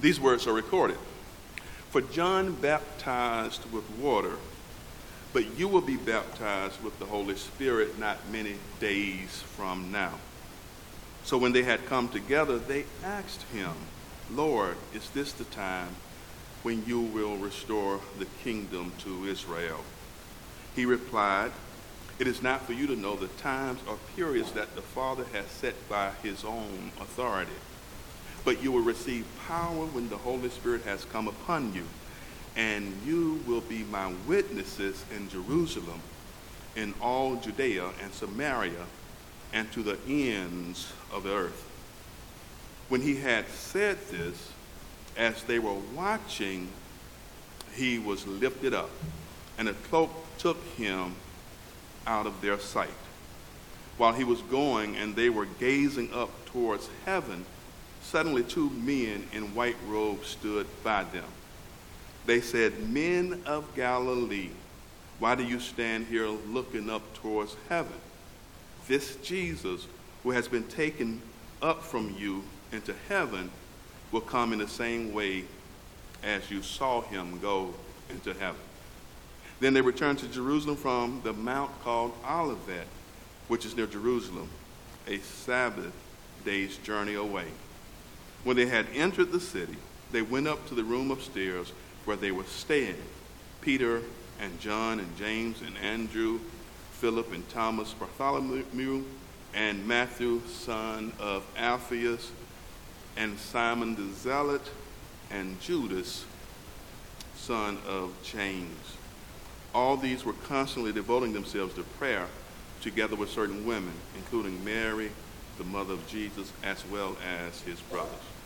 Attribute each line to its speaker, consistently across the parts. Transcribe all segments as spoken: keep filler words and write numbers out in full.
Speaker 1: These words are recorded. For John baptized with water, but you will be baptized with the Holy Spirit not many days from now. So when they had come together, they asked him, Lord, is this the time when you will restore the kingdom to Israel? He replied, it is not for you to know the times or periods that the Father has set by his own authority. But you will receive power when the Holy Spirit has come upon you, and you will be my witnesses in Jerusalem, in all Judea and Samaria, and to the ends of the earth. When he had said this, as they were watching, he was lifted up, and a cloak took him out of their sight. While he was going and they were gazing up towards heaven, suddenly two men in white robes stood by them. They said, Men of Galilee, why do you stand here looking up towards heaven? This Jesus, who has been taken up from you into heaven, will come in the same way as you saw him go into heaven. Then they returned to Jerusalem from the mount called Olivet, which is near Jerusalem, a Sabbath day's journey away. When they had entered the city, they went up to the room upstairs where they were staying. Peter and John and James and Andrew, Philip and Thomas, Bartholomew and Matthew, son of Alphaeus, and Simon the Zealot, and Judas, son of James. All these were constantly devoting themselves to prayer, together with certain women, including Mary, the mother of Jesus, as well as his brothers.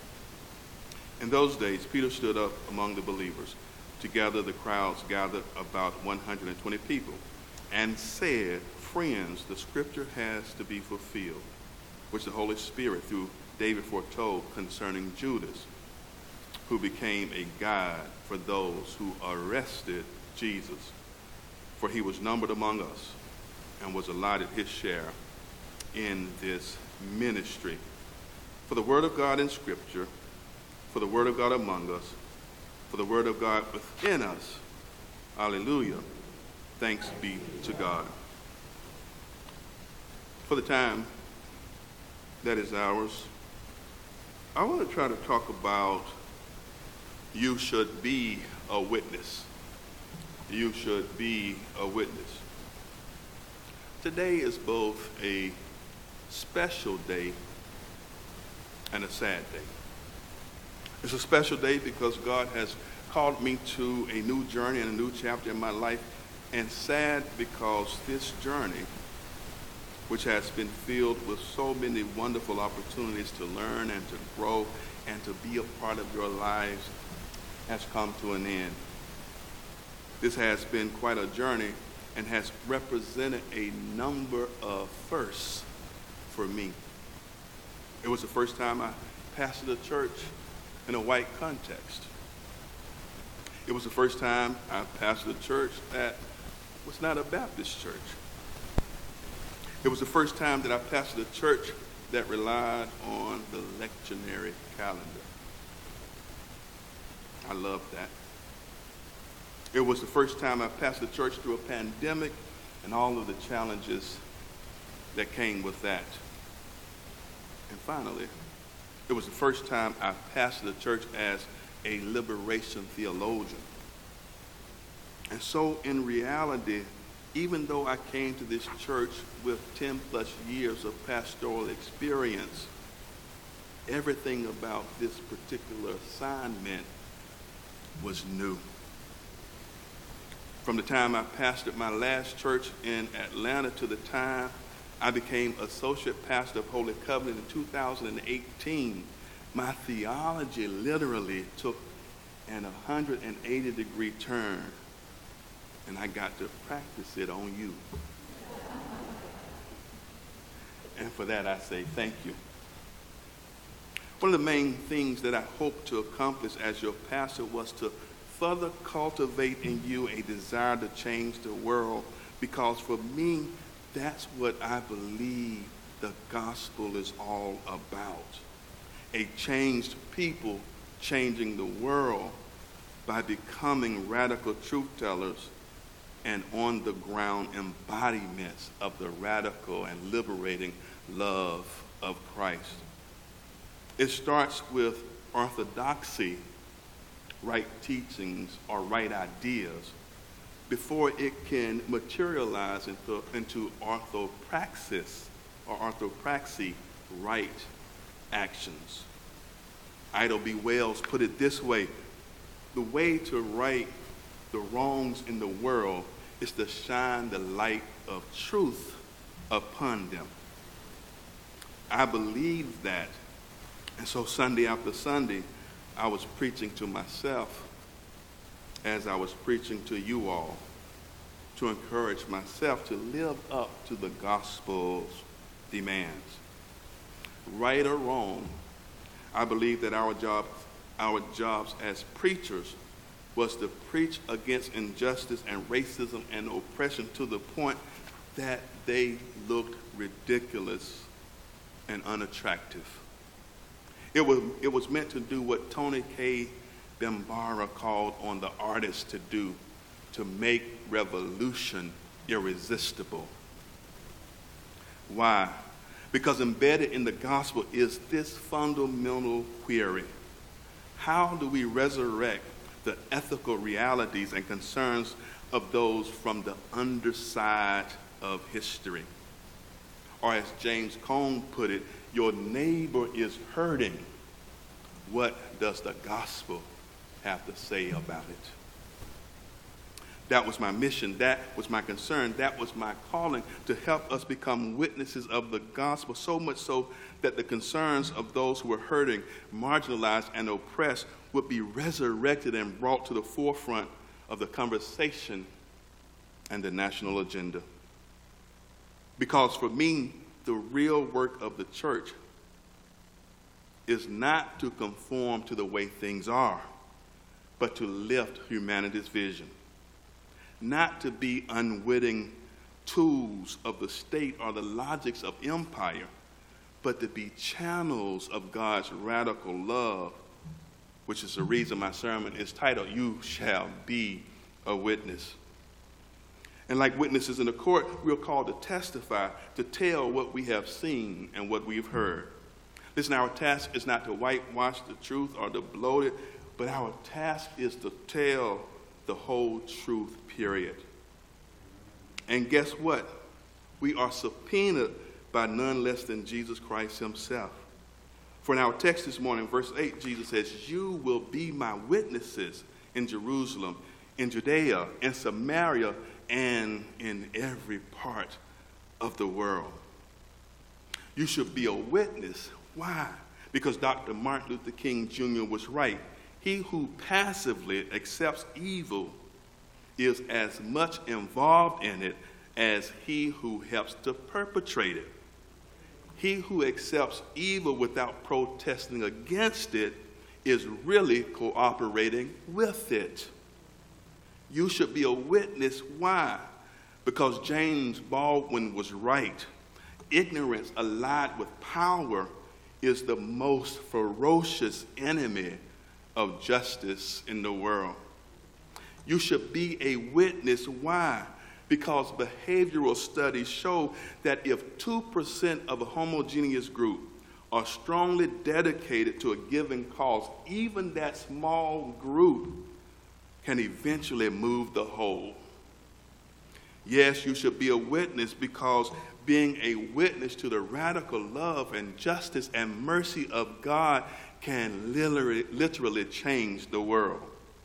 Speaker 1: In those days, Peter stood up among the believers. Together the crowds gathered about one hundred twenty people, and said, Friends, the scripture has to be fulfilled, which the Holy Spirit through David foretold concerning Judas, who became a guide for those who arrested Jesus. For he was numbered among us and was allotted his share in this ministry. For the word of God in Scripture, for the word of God among us, for the word of God within us. Hallelujah. Thanks be to God. For the time that is ours, I want to try to talk about you should be a witness. You should be a witness. Today is both a special day and a sad day. It's a special day because God has called me to a new journey and a new chapter in my life, and sad because this journey, which has been filled with so many wonderful opportunities to learn and to grow and to be a part of your lives, has come to an end. This has been quite a journey and has represented a number of firsts for me. It was the first time I pastored a church in a white context. It was the first time I pastored a church that was not a Baptist church. It was the first time that I pastored a church that relied on the lectionary calendar. I love that. It was the first time I pastored a church through a pandemic and all of the challenges that came with that. And finally, it was the first time I pastored a church as a liberation theologian. And so in reality, even though I came to this church with ten plus years of pastoral experience, everything about this particular assignment was new. From the time I pastored my last church in Atlanta to the time I became associate pastor of Holy Covenant in two thousand eighteen, my theology literally took an one hundred eighty degree turn, and I got to practice it on you. And for that, I say thank you. One of the main things that I hoped to accomplish as your pastor was to further cultivate in you a desire to change the world, because for me, that's what I believe the gospel is all about. A changed people changing the world by becoming radical truth tellers and on-the-ground embodiments of the radical and liberating love of Christ. It starts with orthodoxy, right teachings or right ideas, before it can materialize into, into orthopraxis or orthopraxy, right actions. Ida B. Wells put it this way: the way to right the wrongs in the world is to shine the light of truth upon them. I believe that. And so Sunday after Sunday, I was preaching to myself as I was preaching to you all, to encourage myself to live up to the gospel's demands. Right or wrong, I believe that our job, our jobs as preachers was to preach against injustice and racism and oppression to the point that they looked ridiculous and unattractive. It was, it was meant to do what Tony K. Bambara called on the artists to do, to make revolution irresistible. Why? Because embedded in the gospel is this fundamental query: how do we resurrect the ethical realities and concerns of those from the underside of history? Or as James Cone put it, your neighbor is hurting. What does the gospel have to say about it? That was my mission. That was my concern. That was my calling, to help us become witnesses of the gospel, so much so that the concerns of those who were hurting, marginalized, and oppressed would be resurrected and brought to the forefront of the conversation and the national agenda. Because for me, the real work of the church is not to conform to the way things are, but to lift humanity's vision. Not to be unwitting tools of the state or the logics of empire, but to be channels of God's radical love, which is the reason my sermon is titled, "You Shall Be a Witness." And like witnesses in the court, we're called to testify, to tell what we have seen and what we've heard. Listen, our task is not to whitewash the truth or to bloat it, but our task is to tell the whole truth, period. And guess what? We are subpoenaed by none less than Jesus Christ himself. For in our text this morning, verse eight, Jesus says, "You will be my witnesses in Jerusalem, in Judea, in Samaria, and in every part of the world." You should be a witness. Why? Because Doctor Martin Luther King Junior was right. He who passively accepts evil is as much involved in it as he who helps to perpetrate it. He who accepts evil without protesting against it is really cooperating with it. You should be a witness. Why? Because James Baldwin was right. Ignorance allied with power is the most ferocious enemy of justice in the world. You should be a witness. Why? Because behavioral studies show that if two percent of a homogeneous group are strongly dedicated to a given cause, even that small group can eventually move the whole. Yes, you should be a witness because being a witness to the radical love and justice and mercy of God can literally, literally change the world.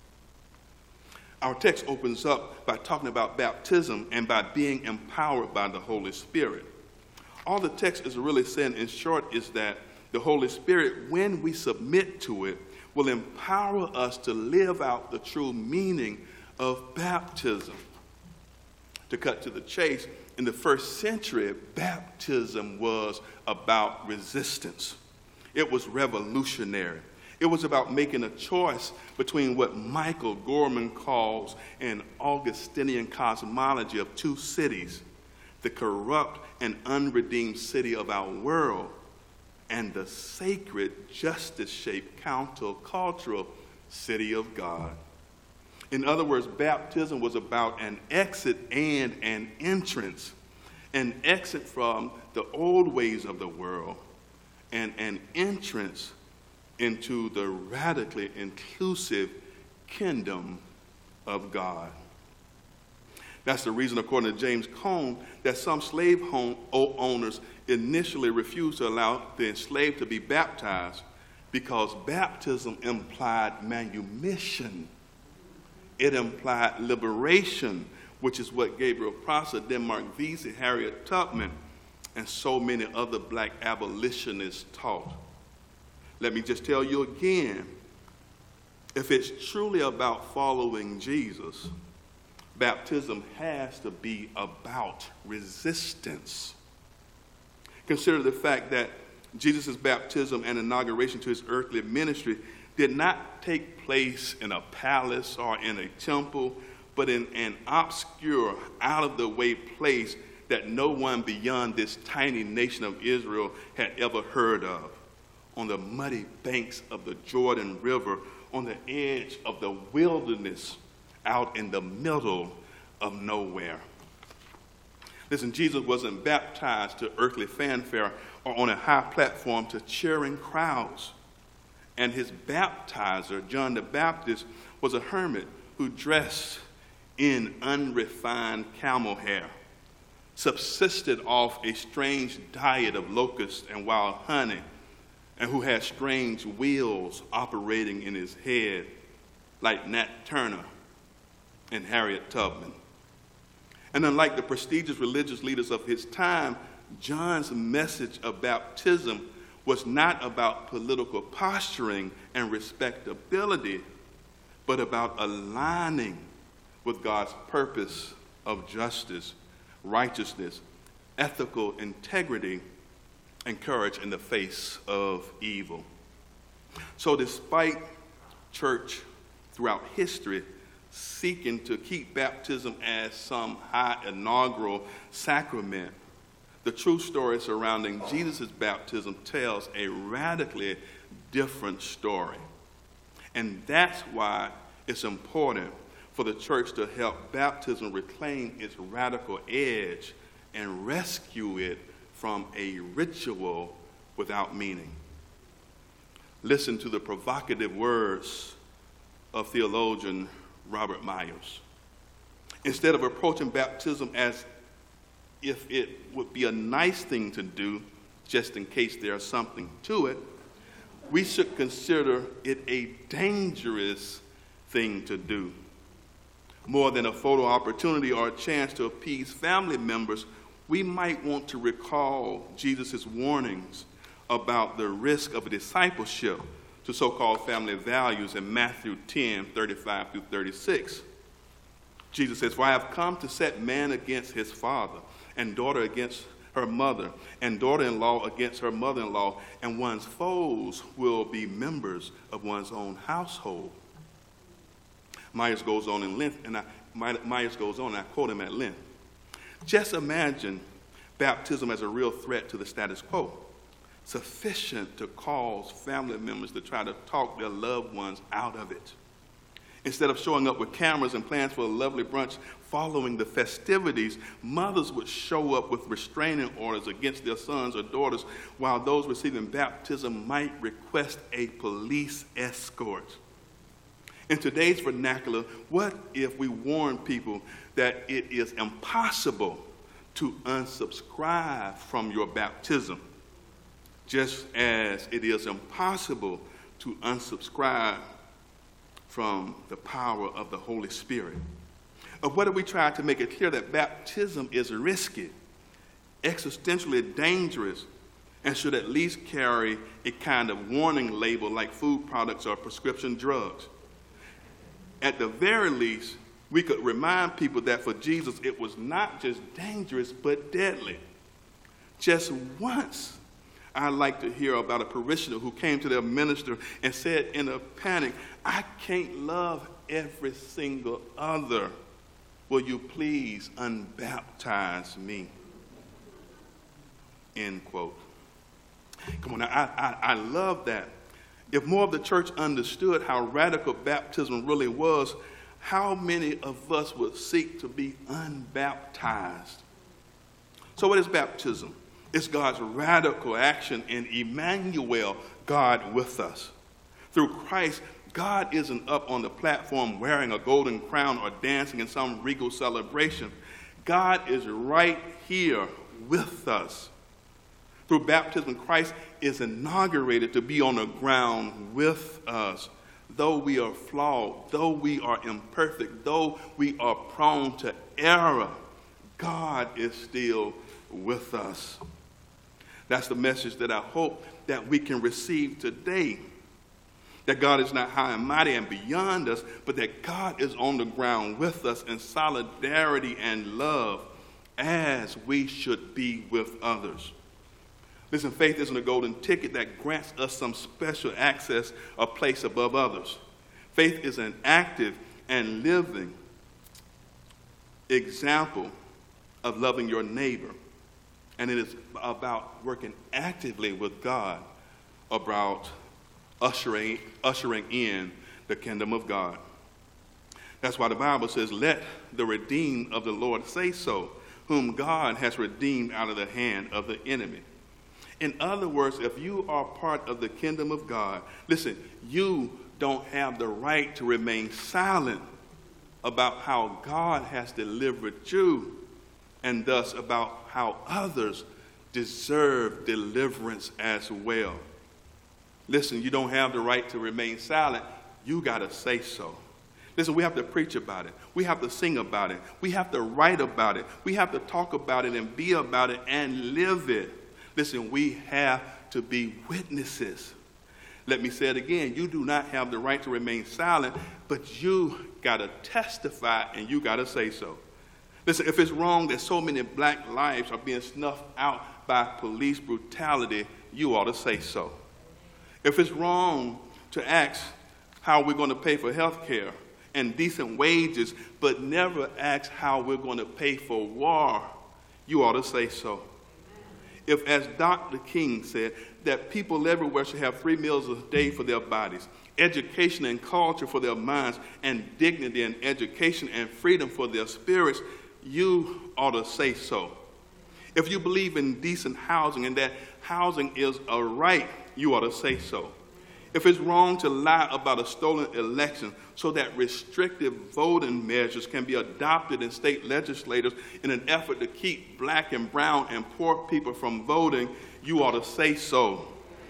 Speaker 1: Our text opens up by talking about baptism and by being empowered by the Holy Spirit. All the text is really saying, in short, is that the Holy Spirit, when we submit to it, will empower us to live out the true meaning of baptism. To cut to the chase, in the first century, baptism was about resistance. It was revolutionary. It was about making a choice between what Michael Gorman calls an Augustinian cosmology of two cities, the corrupt and unredeemed city of our world and the sacred, justice-shaped, countercultural city of God. In other words, baptism was about an exit and an entrance, an exit from the old ways of the world and an entrance into the radically inclusive kingdom of God. That's the reason, according to James Cone, that some slave home owners initially refused to allow the enslaved to be baptized because baptism implied manumission. It implied liberation, which is what Gabriel Prosser, Denmark Vesey, Harriet Tubman, and so many other black abolitionists taught. Let me just tell you again, if it's truly about following Jesus, baptism has to be about resistance. Consider the fact that Jesus' baptism and inauguration to his earthly ministry did not take place in a palace or in a temple, but in an obscure, out-of-the-way place that no one beyond this tiny nation of Israel had ever heard of, on the muddy banks of the Jordan River, on the edge of the wilderness, out in the middle of nowhere. Listen, Jesus wasn't baptized to earthly fanfare or on a high platform to cheering crowds. And his baptizer, John the Baptist, was a hermit who dressed in unrefined camel hair, subsisted off a strange diet of locusts and wild honey, and who had strange wheels operating in his head like Nat Turner and Harriet Tubman. And unlike the prestigious religious leaders of his time, John's message of baptism was not about political posturing and respectability, but about aligning with God's purpose of justice, righteousness, ethical integrity, and courage in the face of evil. So despite church throughout history seeking to keep baptism as some high inaugural sacrament, the true story surrounding Jesus' baptism tells a radically different story. And that's why it's important for the church to help baptism reclaim its radical edge and rescue it from a ritual without meaning. Listen to the provocative words of theologian Robert Myers. Instead of approaching baptism as if it would be a nice thing to do, just in case there's something to it, we should consider it a dangerous thing to do. More than a photo opportunity or a chance to appease family members, we might want to recall Jesus' warnings about the risk of discipleship to so-called family values in Matthew ten, thirty-five through thirty-six. Jesus says, "For I have come to set man against his father, and daughter against her mother, and daughter-in-law against her mother-in-law, and one's foes will be members of one's own household." Myers goes on in length, and I, Myers goes on, and I quote him at length. Just imagine baptism as a real threat to the status quo, sufficient to cause family members to try to talk their loved ones out of it. Instead of showing up with cameras and plans for a lovely brunch following the festivities, mothers would show up with restraining orders against their sons or daughters, while those receiving baptism might request a police escort. In today's vernacular, what if we warn people that it is impossible to unsubscribe from your baptism, just as it is impossible to unsubscribe from the power of the Holy Spirit? Or what if we try to make it clear that baptism is risky, existentially dangerous, and should at least carry a kind of warning label like food products or prescription drugs? At the very least, we could remind people that for Jesus, it was not just dangerous, but deadly. Just once, I'd like to hear about a parishioner who came to their minister and said in a panic, "I can't love every single other. Will you please unbaptize me?" End quote. Come on, I, I, I love that. If more of the church understood how radical baptism really was, how many of us would seek to be unbaptized? So what is baptism? It's God's radical action in Emmanuel, God with us. Through Christ, God isn't up on the platform wearing a golden crown or dancing in some regal celebration. God is right here with us. Through baptism, Christ is inaugurated to be on the ground with us. Though we are flawed, though we are imperfect, though we are prone to error, God is still with us. That's the message that I hope that we can receive today. That God is not high and mighty and beyond us, but that God is on the ground with us in solidarity and love as we should be with others. Listen, faith isn't a golden ticket that grants us some special access or place above others. Faith is an active and living example of loving your neighbor. And it is about working actively with God about ushering, ushering in the kingdom of God. That's why the Bible says, let the redeemed of the Lord say so, whom God has redeemed out of the hand of the enemy. In other words, if you are part of the kingdom of God, listen, you don't have the right to remain silent about how God has delivered you, and thus about how others deserve deliverance as well. Listen, you don't have the right to remain silent. You got to say so. Listen, we have to preach about it. We have to sing about it. We have to write about it. We have to talk about it and be about it and live it. Listen, we have to be witnesses. Let me say it again. You do not have the right to remain silent, but you got to testify and you got to say so. Listen, if it's wrong that so many black lives are being snuffed out by police brutality, you ought to say so. If it's wrong to ask how we're going to pay for health care and decent wages, but never ask how we're going to pay for war, you ought to say so. If, as Doctor King said, that people everywhere should have three meals a day for their bodies, education and culture for their minds, and dignity and education and freedom for their spirits, you ought to say so. If you believe in decent housing and that housing is a right, you ought to say so. If it's wrong to lie about a stolen election so that restrictive voting measures can be adopted in state legislators in an effort to keep black and brown and poor people from voting, you ought to say so.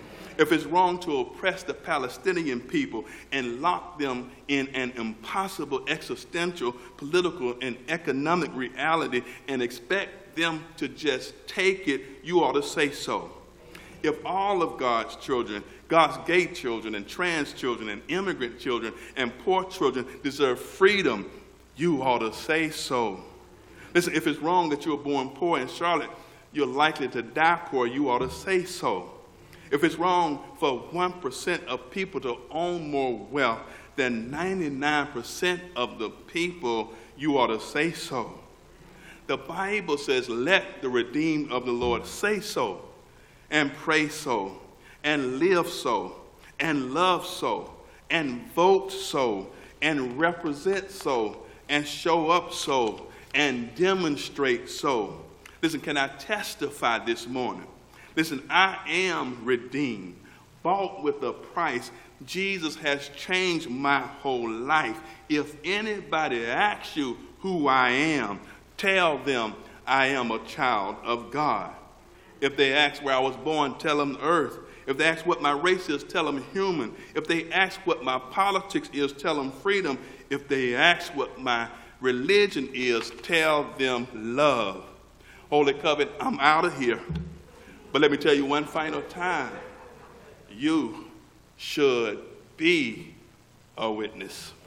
Speaker 1: If it's wrong to oppress the Palestinian people and lock them in an impossible existential, political, and economic reality and expect them to just take it, you ought to say so. If all of God's children, God's gay children and trans children and immigrant children and poor children deserve freedom, you ought to say so. Listen, if it's wrong that you were born poor in Charlotte, you're likely to die poor, you ought to say so. If it's wrong for one percent of people to own more wealth than ninety-nine percent of the people, you ought to say so. The Bible says, let the redeemed of the Lord say so, and pray so, and live so, and love so, and vote so, and represent so, and show up so, and demonstrate so. Listen, can I testify this morning? Listen, I am redeemed, bought with a price. Jesus has changed my whole life. If anybody asks you who I am, tell them I am a child of God. If they ask where I was born, tell them earth. If they ask what my race is, tell them human. If they ask what my politics is, tell them freedom. If they ask what my religion is, tell them love. Holy Covenant, I'm out of here. But let me tell you one final time. You should be a witness.